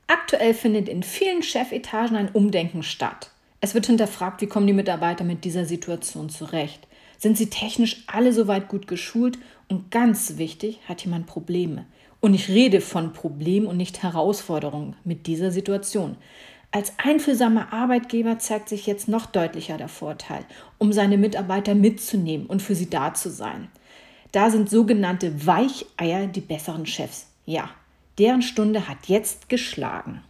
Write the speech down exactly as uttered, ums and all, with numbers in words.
Aktuell findet in vielen Chefetagen ein Umdenken statt. Es wird hinterfragt, wie kommen die Mitarbeiter mit dieser Situation zurecht? Sind sie technisch alle soweit gut geschult? Und ganz wichtig, hat jemand Probleme? Und ich rede von Problemen und nicht Herausforderungen mit dieser Situation. Als einfühlsamer Arbeitgeber zeigt sich jetzt noch deutlicher der Vorteil, um seine Mitarbeiter mitzunehmen und für sie da zu sein. Da sind sogenannte Weicheier die besseren Chefs. Ja, deren Stunde hat jetzt geschlagen.